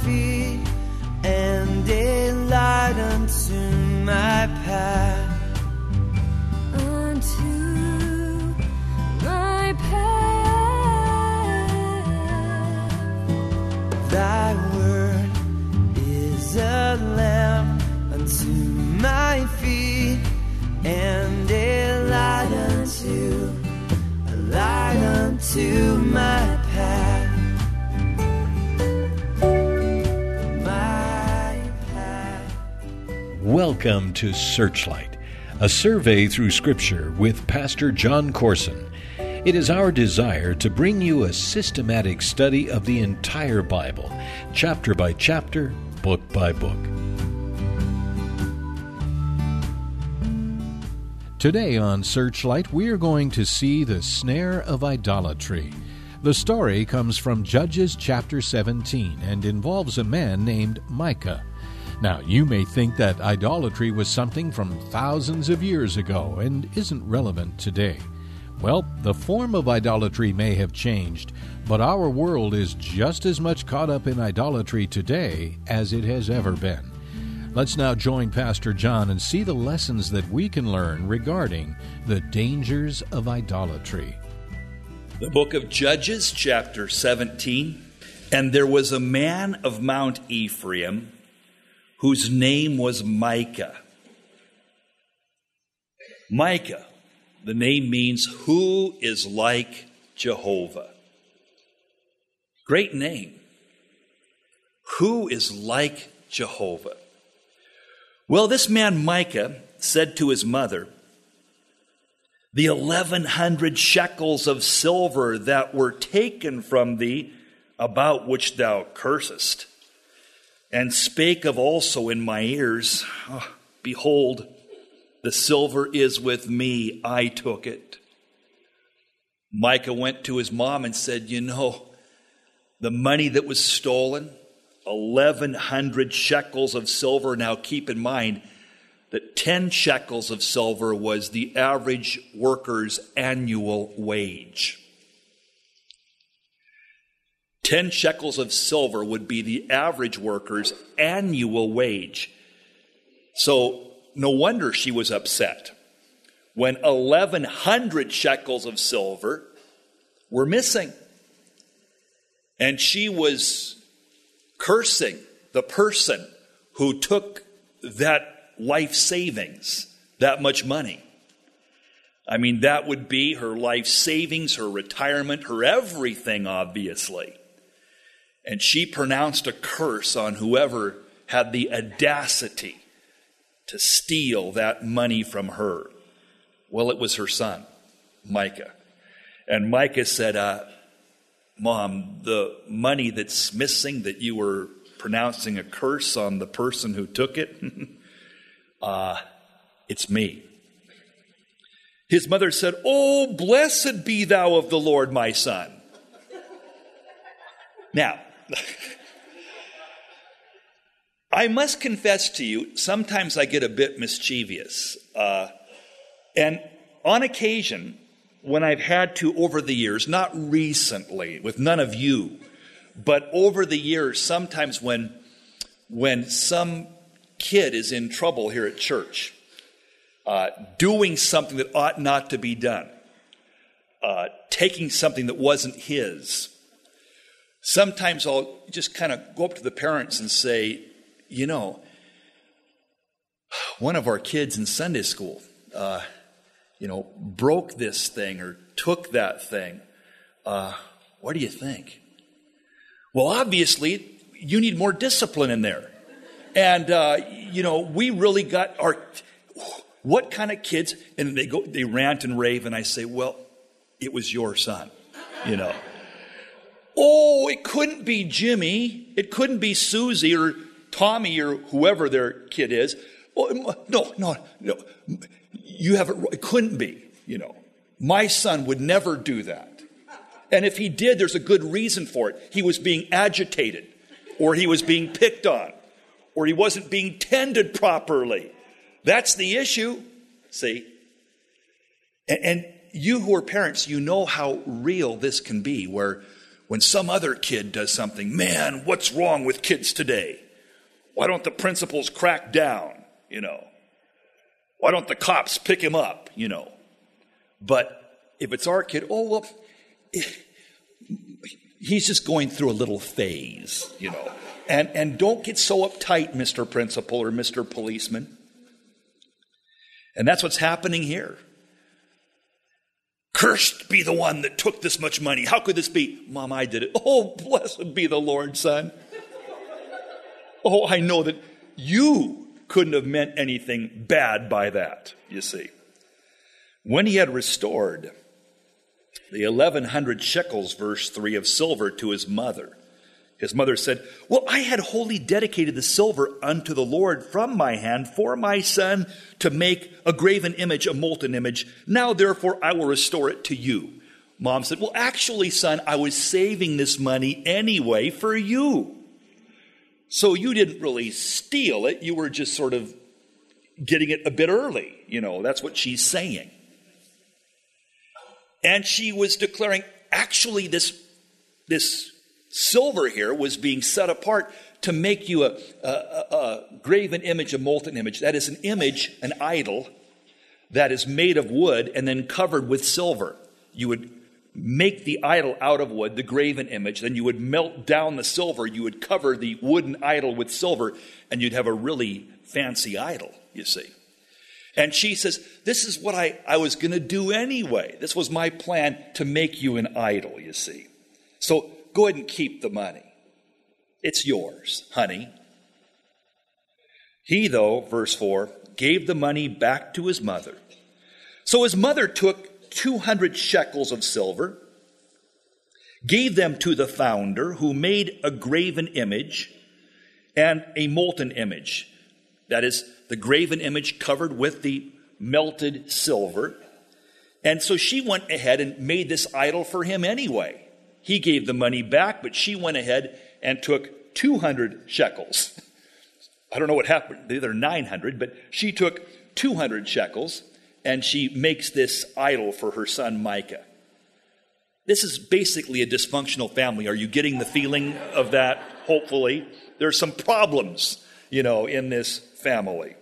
feet and a light unto my path. Unto my path. Thy word is a lamp unto my feet and a light unto my path. Welcome to Searchlight, a survey through Scripture with Pastor John Corson. It is our desire to bring you a systematic study of the entire Bible, chapter by chapter, book by book. Today on Searchlight, we are going to see the snare of idolatry. The story comes from Judges chapter 17 and involves a man named Micah. Now, you may think that idolatry was something from thousands of years ago and isn't relevant today. Well, the form of idolatry may have changed, but our world is just as much caught up in idolatry today as it has ever been. Let's now join Pastor John and see the lessons that we can learn regarding the dangers of idolatry. The book of Judges, chapter 17. And there was a man of Mount Ephraim whose name was Micah. Micah, the name means who is like Jehovah. Great name. Who is like Jehovah? Well, this man Micah said to his mother, "The 1,100 shekels of silver that were taken from thee, about which thou cursest, and spake of also in my ears, behold, the silver is with me, I took it." Micah went to his mom and said, the money that was stolen, 1,100 shekels of silver. Now keep in mind that 10 shekels of silver was the average worker's annual wage. 10 shekels of silver would be the average worker's annual wage. So no wonder she was upset when 1,100 shekels of silver were missing. And she was cursing the person who took that life savings, that much money. I mean, that would be her life savings, her retirement, her everything, obviously. And she pronounced a curse on whoever had the audacity to steal that money from her. Well, it was her son, Micah. And Micah said, Mom, the money that's missing that you were pronouncing a curse on the person who took it, it's me. His mother said, "Oh, blessed be thou of the Lord, my son." Now, I must confess to you, sometimes I get a bit mischievous. And on occasion, when I've had to, over the years, not recently, with none of you, but over the years, sometimes when some kid is in trouble here at church, doing something that ought not to be done, taking something that wasn't his, sometimes I'll just kind of go up to the parents and say, one of our kids in Sunday school, broke this thing or took that thing. What do you think? Well, obviously, you need more discipline in there. And, we really got what kind of kids? And they rant and rave, and I say, well, it was your son, Oh, it couldn't be Jimmy. It couldn't be Susie or Tommy or whoever their kid is. Oh, no. You have it couldn't be, My son would never do that. And if he did, there's a good reason for it. He was being agitated, or he was being picked on, or he wasn't being tended properly. That's the issue, see? And you who are parents, you know how real this can be, where when some other kid does something, man, what's wrong with kids today? Why don't the principals crack down, Why don't the cops pick him up, But if it's our kid, he's just going through a little phase, And don't get so uptight, Mr. Principal or Mr. Policeman. And that's what's happening here. Cursed be the one that took this much money. How could this be? Mom, I did it. Oh, blessed be the Lord, son. Oh, I know that you couldn't have meant anything bad by that, you see. When he had restored the 1,100 shekels, verse 3, of silver to his mother said, well, I had wholly dedicated the silver unto the Lord from my hand for my son to make a graven image, a molten image. Now, therefore, I will restore it to you. Mom said, well, actually, son, I was saving this money anyway for you. So you didn't really steal it. You were just sort of getting it a bit early. That's what she's saying. And she was declaring, actually, this silver here was being set apart to make you a graven image, a molten image. That is an image, an idol, that is made of wood and then covered with silver. You would make the idol out of wood, the graven image, then you would melt down the silver, you would cover the wooden idol with silver, and you'd have a really fancy idol, you see. And she says, this is what I was going to do anyway. This was my plan to make you an idol, you see. So go ahead and keep the money. It's yours, honey. He, though, verse 4, gave the money back to his mother. So his mother took 200 shekels of silver, gave them to the founder, who made a graven image and a molten image. That is, the graven image covered with the melted silver. And so she went ahead and made this idol for him anyway. He gave the money back, but she went ahead and took 200 shekels. I don't know what happened. They're 900, but she took 200 shekels, and she makes this idol for her son Micah. This is basically a dysfunctional family. Are you getting the feeling of that? Hopefully. There's some problems, in this family.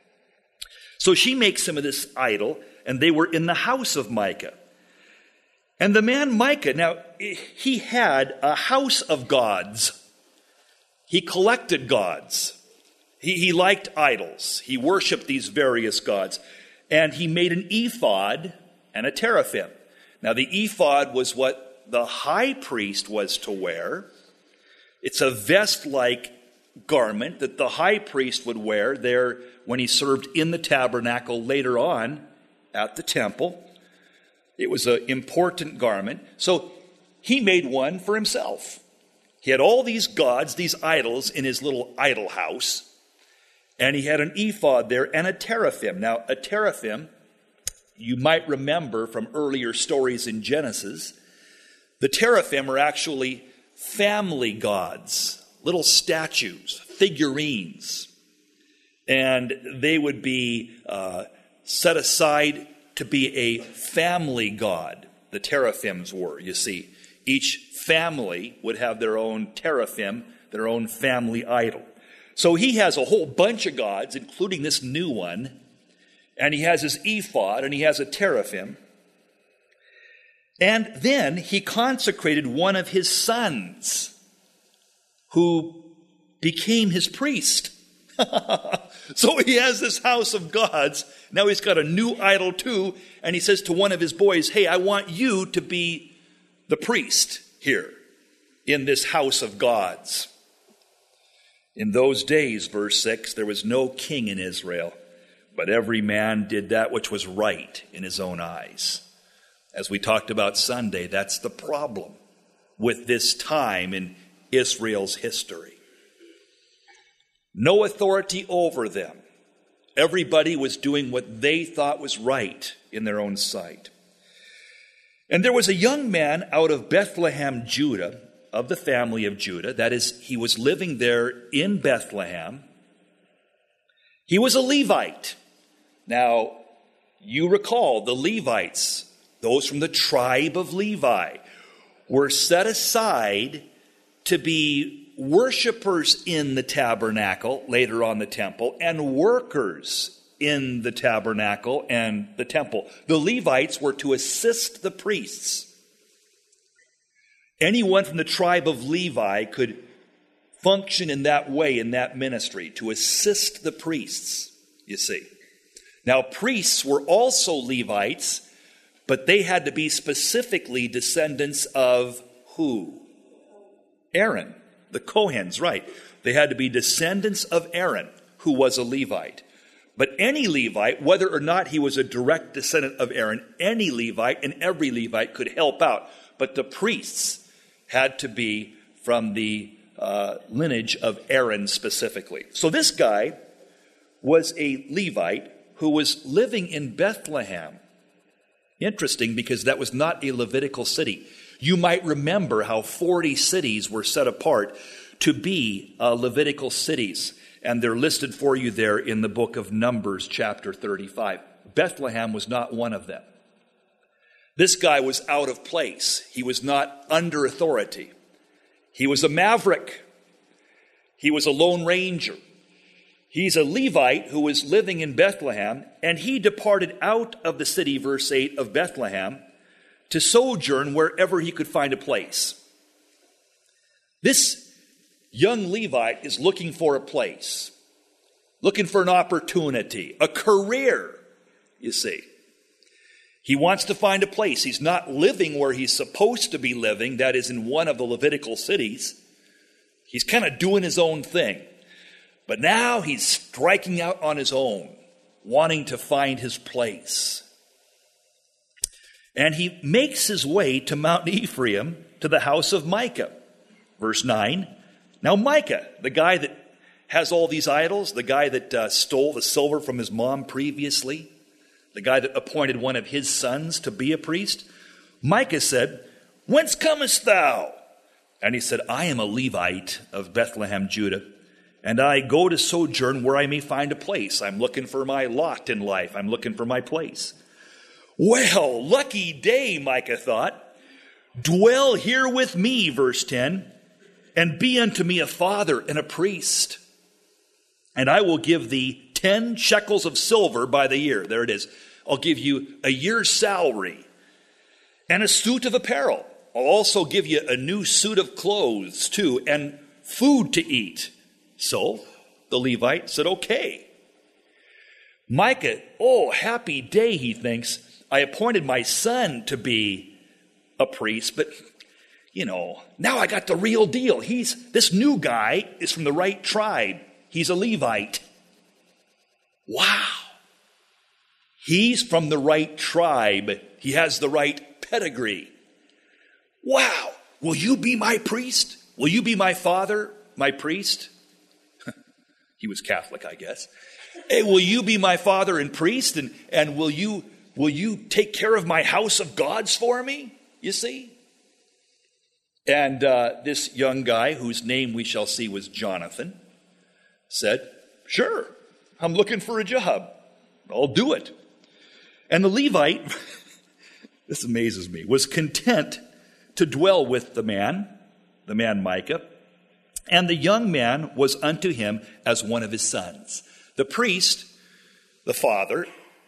So she makes him of this idol, and they were in the house of Micah. And the man Micah, now, he had a house of gods. He collected gods. He liked idols. He worshiped these various gods. And he made an ephod and a teraphim. Now, the ephod was what the high priest was to wear. It's a vest-like garment that the high priest would wear there when he served in the tabernacle later on at the temple. It was an important garment. So he made one for himself. He had all these gods, these idols, in his little idol house. And he had an ephod there and a teraphim. Now, a teraphim, you might remember from earlier stories in Genesis, the teraphim are actually family gods, little statues, figurines. And they would be set aside to be a family god. The teraphims were, you see. Each family would have their own teraphim, their own family idol. So he has a whole bunch of gods, including this new one, and he has his ephod, and he has a teraphim. And then he consecrated one of his sons, who became his priest. So he has this house of gods. Now he's got a new idol too, and he says to one of his boys, hey, I want you to be the priest here in this house of gods. In those days, verse 6, there was no king in Israel, but every man did that which was right in his own eyes. As we talked about Sunday, that's the problem with this time in Israel's history. No authority over them. Everybody was doing what they thought was right in their own sight. And there was a young man out of Bethlehem, Judah, of the family of Judah. That is, he was living there in Bethlehem. He was a Levite. Now, you recall the Levites, those from the tribe of Levi, were set aside to be worshipers in the tabernacle, later on the temple, and workers in the tabernacle and the temple. The Levites were to assist the priests. Anyone from the tribe of Levi could function in that way, in that ministry, to assist the priests, you see. Now, priests were also Levites, but they had to be specifically descendants of who? Aaron, the Kohens, right. They had to be descendants of Aaron, who was a Levite. But any Levite, whether or not he was a direct descendant of Aaron, any Levite and every Levite could help out. But the priests had to be from the lineage of Aaron specifically. So this guy was a Levite who was living in Bethlehem. Interesting, because that was not a Levitical city. You might remember how 40 cities were set apart to be Levitical cities. And they're listed for you there in the book of Numbers, chapter 35. Bethlehem was not one of them. This guy was out of place. He was not under authority. He was a maverick. He was a lone ranger. He's a Levite who was living in Bethlehem, and he departed out of the city, verse 8, of Bethlehem, to sojourn wherever he could find a place. This young Levite is looking for a place, looking for an opportunity, a career, you see. He wants to find a place. He's not living where he's supposed to be living, that is in one of the Levitical cities. He's kind of doing his own thing. But now he's striking out on his own, wanting to find his place. And he makes his way to Mount Ephraim, to the house of Micah. Verse 9. Now Micah, the guy that has all these idols, the guy that stole the silver from his mom previously, the guy that appointed one of his sons to be a priest, Micah said, "Whence comest thou?" And he said, "I am a Levite of Bethlehem, Judah, and I go to sojourn where I may find a place. I'm looking for my lot in life. I'm looking for my place." Well, lucky day, Micah thought. "Dwell here with me," verse 10, "and be unto me a father and a priest. And I will give thee 10 shekels of silver by the year." There it is. "I'll give you a year's salary and a suit of apparel. I'll also give you a new suit of clothes too, and food to eat." So the Levite said, "Okay." Micah, oh, happy day, he thinks. I appointed my son to be a priest, but, now I got the real deal. This new guy is from the right tribe. He's a Levite. Wow. He's from the right tribe. He has the right pedigree. Wow. Will you be my priest? Will you be my father, my priest? He was Catholic, I guess. Hey, will you be my father and priest? And will you take care of my house of gods for me? You see? And this young guy, whose name we shall see was Jonathan, said, "Sure, I'm looking for a job. I'll do it." And the Levite, this amazes me, was content to dwell with the man Micah, and the young man was unto him as one of his sons. The priest, the father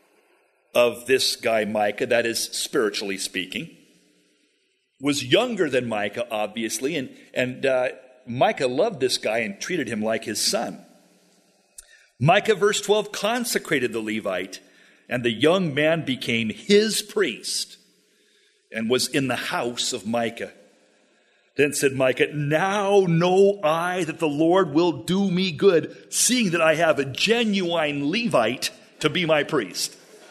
of this guy Micah, that is spiritually speaking, was younger than Micah, obviously, and Micah loved this guy and treated him like his son. Micah, verse 12, consecrated the Levite, and the young man became his priest and was in the house of Micah. Then said Micah, "Now know I that the Lord will do me good, seeing that I have a genuine Levite to be my priest."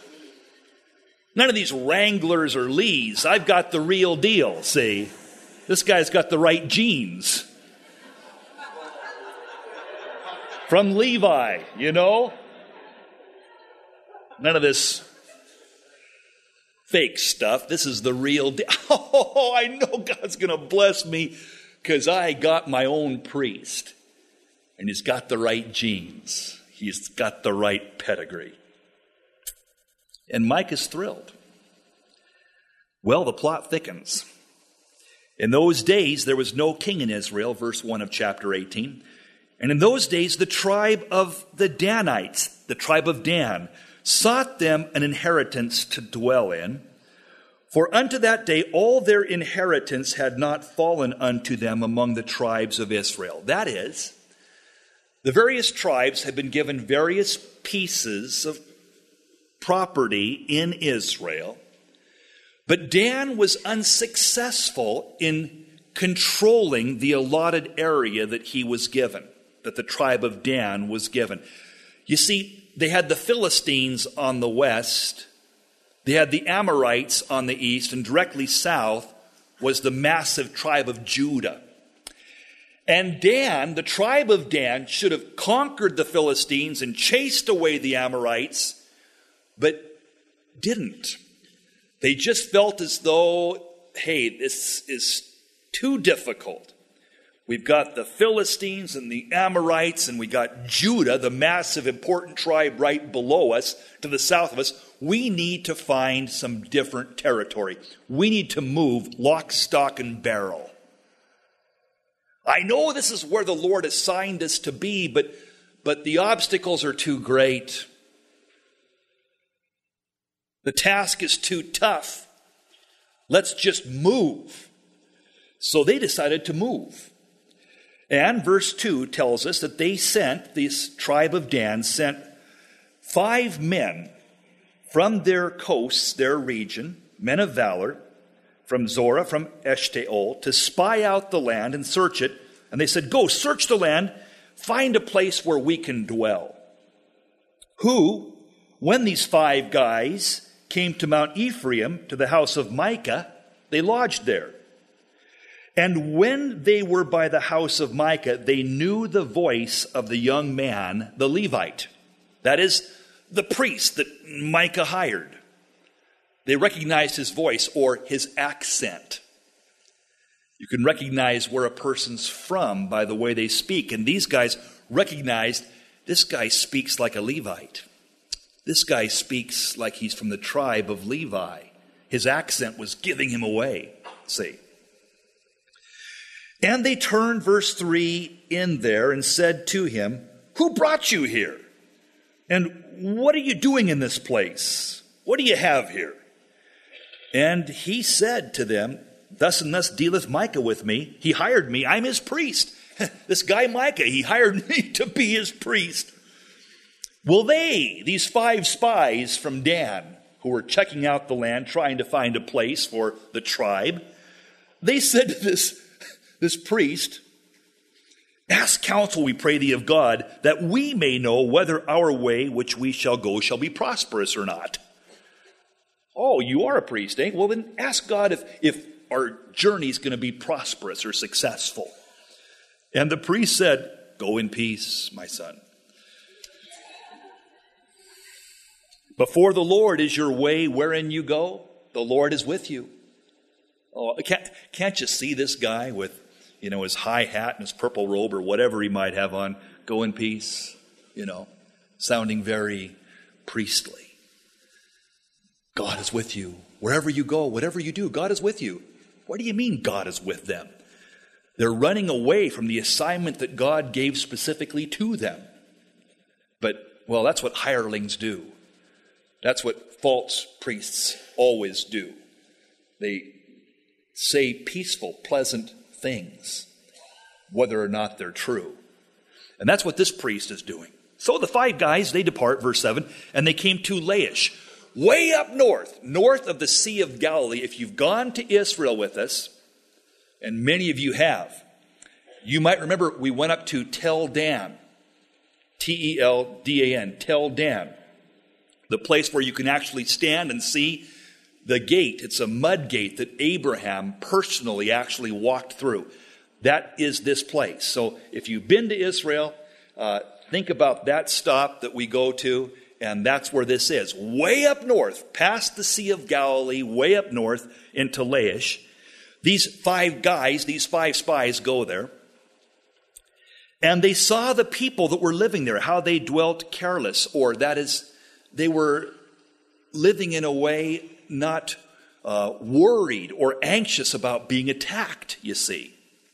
None of these wranglers or Lees. I've got the real deal, see? This guy's got the right genes. From Levi, None of this fake stuff. This is the real deal. Oh, I know God's going to bless me because I got my own priest. And he's got the right genes. He's got the right pedigree. And Micah's thrilled. Well, the plot thickens. In those days, there was no king in Israel, verse 1 of chapter 18. And in those days, the tribe of the Danites, the tribe of Dan, sought them an inheritance to dwell in. For unto that day, all their inheritance had not fallen unto them among the tribes of Israel. That is, the various tribes had been given various pieces of property in Israel, but Dan was unsuccessful in controlling the allotted area that he was given, that the tribe of Dan was given. You see, they had the Philistines on the west, they had the Amorites on the east, and directly south was the massive tribe of Judah. And Dan, the tribe of Dan, should have conquered the Philistines and chased away the Amorites, but didn't. They just felt as though, hey, this is too difficult. We've got the Philistines and the Amorites, and we got Judah, the massive, important tribe right below us, to the south of us. We need to find some different territory. We need to move lock, stock, and barrel. I know this is where the Lord assigned us to be, but the obstacles are too great. The task is too tough. Let's just move. So they decided to move. And verse 2 tells us that this tribe of Dan sent 5 men from their coasts, their region, men of valor, from Zorah, from Eshtaol, to spy out the land and search it. And they said, go search the land, find a place where we can dwell. Who, when these 5 guys came to Mount Ephraim, to the house of Micah, they lodged there. And when they were by the house of Micah, they knew the voice of the young man, the Levite. That is, the priest that Micah hired. They recognized his voice or his accent. You can recognize where a person's from by the way they speak. And these guys recognized, this guy speaks like a Levite. This guy speaks like he's from the tribe of Levi. His accent was giving him away. See. And they turned, verse 3, in there and said to him, who brought you here? And what are you doing in this place? What do you have here? And he said to them, thus and thus dealeth Micah with me. He hired me. I'm his priest. This guy Micah, he hired me to be his priest. Well, these 5 spies from Dan, who were checking out the land, trying to find a place for the tribe, they said to this priest, ask counsel, we pray thee, of God, that we may know whether our way which we shall go shall be prosperous or not. Oh, you are a priest, eh? Well, then ask God if our journey is going to be prosperous or successful. And the priest said, go in peace, my son. Before the Lord is your way wherein you go. The Lord is with you. Oh, can't you see this guy with, his high hat and his purple robe or whatever he might have on? Go in peace, sounding very priestly. God is with you. Wherever you go, whatever you do, God is with you. What do you mean God is with them? They're running away from the assignment that God gave specifically to them. But, well, that's what hirelings do. That's what false priests always do. They say peaceful, pleasant things, whether or not they're true. And that's what this priest is doing. So the 5 guys, they depart, verse 7, and they came to Laish, way up north of the Sea of Galilee. If you've gone to Israel with us, and many of you have, you might remember we went up to Tel Dan, Teldan, Tel Dan, the place where you can actually stand and see the gate. It's a mud gate that Abraham personally actually walked through. That is this place. So if you've been to Israel, think about that stop that we go to, and that's where this is. Way up north, past the Sea of Galilee, way up north into Laish. These 5 guys, these 5 spies go there. And they saw the people that were living there, how they dwelt careless, or that is, they were living in a way not worried or anxious about being attacked, you see.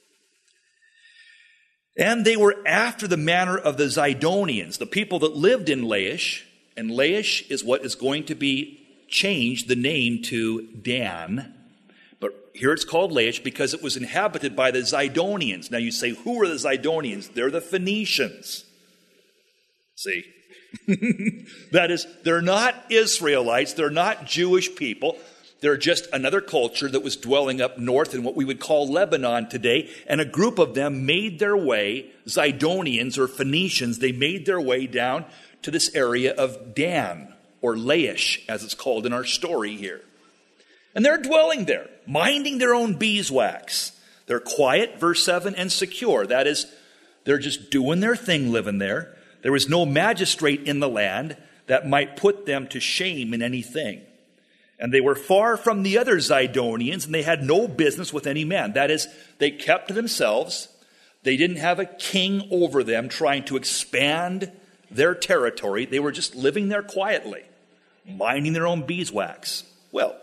And they were after the manner of the Zidonians, the people that lived in Laish. And Laish is what is going to be changed the name to Dan. But here it's called Laish because it was inhabited by the Zidonians. Now you say, who are the Zidonians? They're the Phoenicians. See? That is, they're not Israelites. They're not Jewish people. They're just another culture that was dwelling up north in what we would call Lebanon today. And a group of them made their way, Zidonians or Phoenicians, they made their way down to this area of Dan, or Laish, as it's called in our story here. And they're dwelling there, minding their own beeswax. They're quiet, verse 7, and secure. That is, they're just doing their thing living there. There was no magistrate in the land that might put them to shame in anything. And they were far from the other Zidonians, and they had no business with any man. That is, they kept to themselves. They didn't have a king over them trying to expand their territory. They were just living there quietly, minding their own beeswax. Well,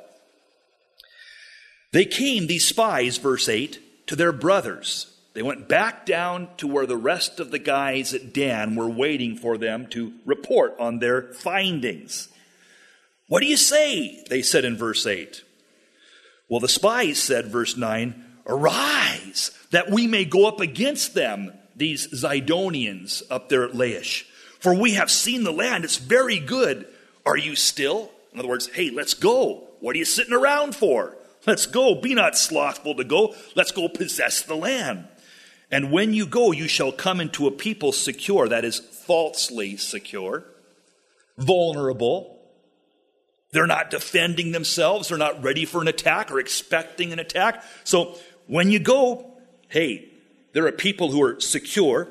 they came, these spies, verse 8, to their brothers. They went back down to where the rest of the guys at Dan were waiting for them to report on their findings. What do you say? They said in verse 8. Well, the spies said, verse 9, arise, that we may go up against them, these Zidonians up there at Laish. For we have seen the land, it's very good. Are you still? In other words, hey, let's go. What are you sitting around for? Let's go. Be not slothful to go. Let's go possess the land. And when you go, you shall come into a people secure, that is, falsely secure, vulnerable. They're not defending themselves. They're not ready for an attack or expecting an attack. So when you go, hey, there are people who are secure,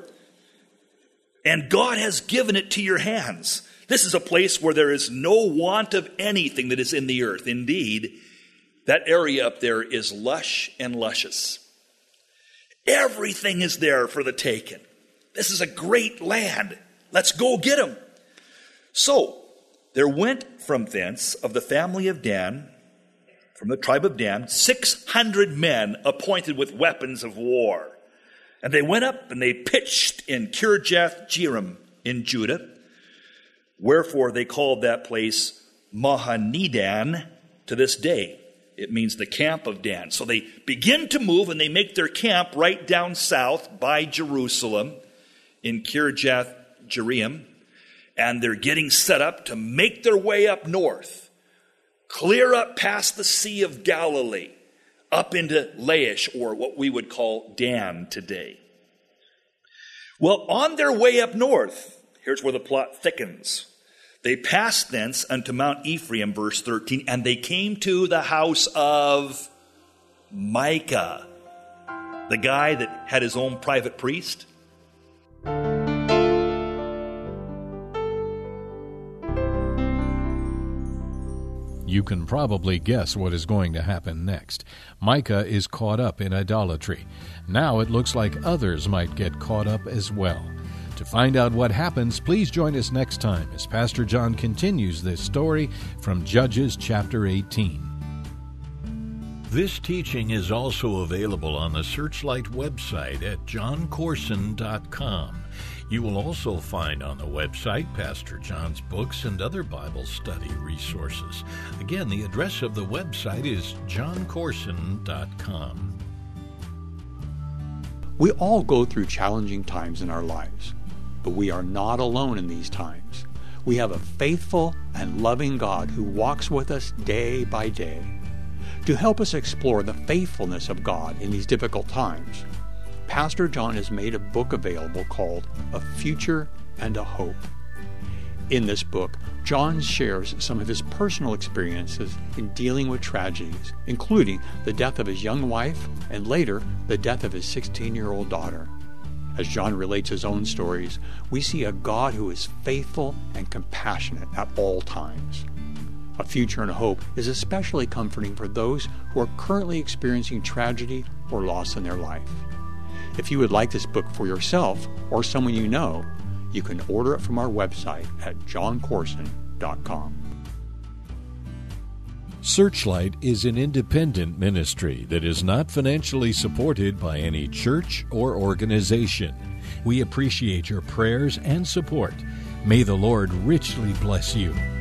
and God has given it to your hands. This is a place where there is no want of anything that is in the earth. Indeed, that area up there is lush and luscious. Everything is there for the taking. This is a great land. Let's go get them. So there went from thence of the family of Dan, from the tribe of Dan, 600 men appointed with weapons of war. And they went up and they pitched in Kirjath-jearim in Judah. Wherefore they called that place Mahanidan to this day. It means the camp of Dan. So they begin to move and they make their camp right down south by Jerusalem in Kirjath-jearim. And they're getting set up to make their way up north, clear up past the Sea of Galilee, up into Laish, or what we would call Dan today. Well, on their way up north, here's where the plot thickens. They passed thence unto Mount Ephraim, verse 13, and they came to the house of Micah, the guy that had his own private priest. You can probably guess what is going to happen next. Micah is caught up in idolatry. Now it looks like others might get caught up as well. To find out what happens, please join us next time as Pastor John continues this story from Judges chapter 18. This teaching is also available on the Searchlight website at johncorson.com. You will also find on the website Pastor John's books and other Bible study resources. Again, the address of the website is johncorson.com. We all go through challenging times in our lives, but we are not alone in these times. We have a faithful and loving God who walks with us day by day. To help us explore the faithfulness of God in these difficult times, Pastor John has made a book available called A Future and a Hope. In this book, John shares some of his personal experiences in dealing with tragedies, including the death of his young wife and later the death of his 16-year-old daughter. As John relates his own stories, we see a God who is faithful and compassionate at all times. A Future and a Hope is especially comforting for those who are currently experiencing tragedy or loss in their life. If you would like this book for yourself or someone you know, you can order it from our website at johncorson.com. Searchlight is an independent ministry that is not financially supported by any church or organization. We appreciate your prayers and support. May the Lord richly bless you.